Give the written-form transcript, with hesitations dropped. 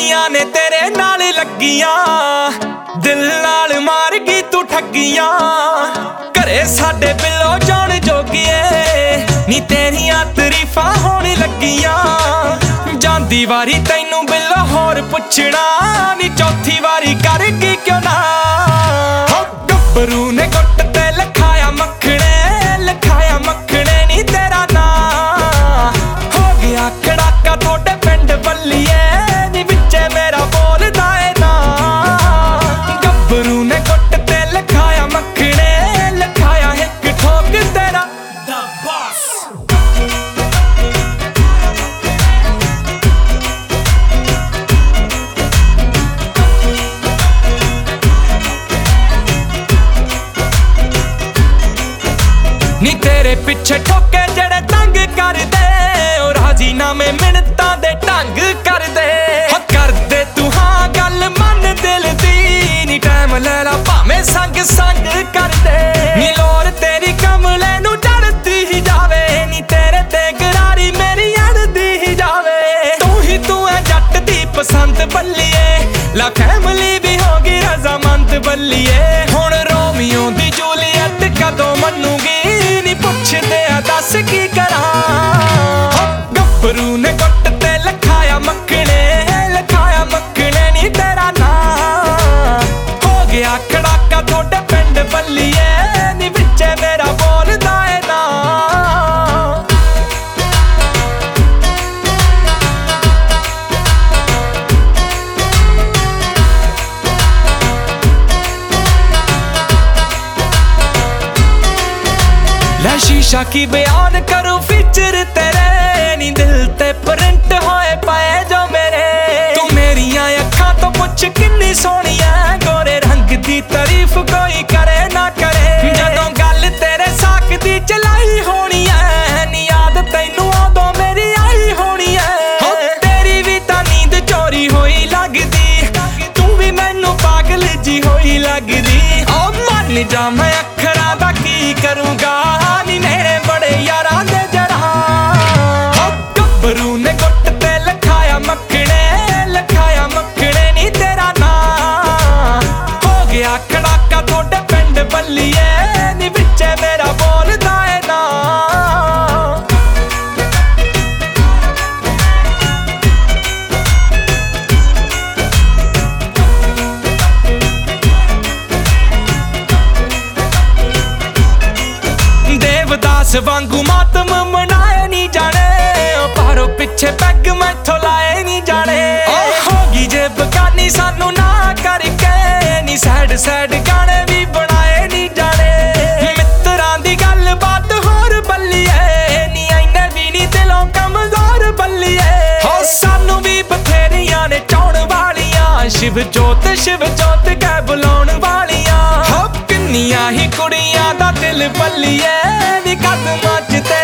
तेरिया ने तेरे नाल लगियां, दिल नाल मार गई तू ठगियां। घरे साडे बिलो जान जोगिए नी तेरिया तरीफां होण लगियां। जांदी वारी तैनू बिलो होर पुछना नी चौथी वारी कर गई क्यों ना। गब्बरू ने गुट ते लिखाया मखणे, लिखाया मखणे नी तेरा ना। हो गया खड़ाका थोड़े पिंड बल्लीए नी विचे मेरा बोलदा ए ना। गब्बरू ने गुट ते लिखाया मखणे, लिखाया हिक ठोक तेरा द बॉस। नी तेरे पिछे ठोके जड़े तंग कर दे, और राजीनामे मिन्नतां दे ढंग कर दे। कर दे तू हाँ गल मन दिल दी, नी टाइम ले ला भावें संग संग कर दे। नी लोर तेरी कमले नू चढ़दी ही जावे, नी तेरे ते गरारी मेरी अड़दी ही जावे। तू है जट दी पसंद बल्लीए, ला फैमिली भी होगी रजामंद बल्लीए। हुण रोमियो दी जूलियट कदों मनूगी पुछदे दस की करा। गब्बरू ने गुट ते लिखाया मखणे, लिखाया मखणे नी तेरा ना। हो गया खड़ाका थोड़े पिंड बल्लीए नी विचे मेरा बोलदा ए ना। लै शीशा की बयान करूं फीचर तेरे, नी दिल ते प्रिंट होए पाए जो मेरे। तू मेरियां अखां तो पुछ किन्नी सोहनी है, गोरे रंग दी तारीफ कोई करे ना करे। जदों गल तेरे साक दी चलाई होनी है, नी याद तैनू उदों मेरी आई होनी है। तेरी भी तां नींद चोरी होई लगदी, तू भी मैनू पागल जी होई लगदी। ओ मन जा मैं अखरां दा की करूंगा, बड़े यारां दे जरा। गब्बरू ने गुट ते लिखाया मखणे, लिखाया मखणे नी तेरा ना। हो गया खड़ाका थोड़े पिंड बल्लीए नी विचे मेरा बोलदा ए ना। देवदास वांगू मातम मनाए नी जाने, पारो पिछे पैग मैथों लाए नी जाने। होगी जे बगानी सानू ना करके, नी सैड सैड गाने भी बनाए नी जाने। मित्रां दी गल बात होर बल्लीए, नी इन्ने भी नी दिलों कमजोर बल्लीए। हो सानू भी बथेरियां ने चाउण वालियां, शिव जोत कह बुलाउण वालियां। हो किन्नियां ही कुड़ियां दा दिल बल्लीए नी कदमां च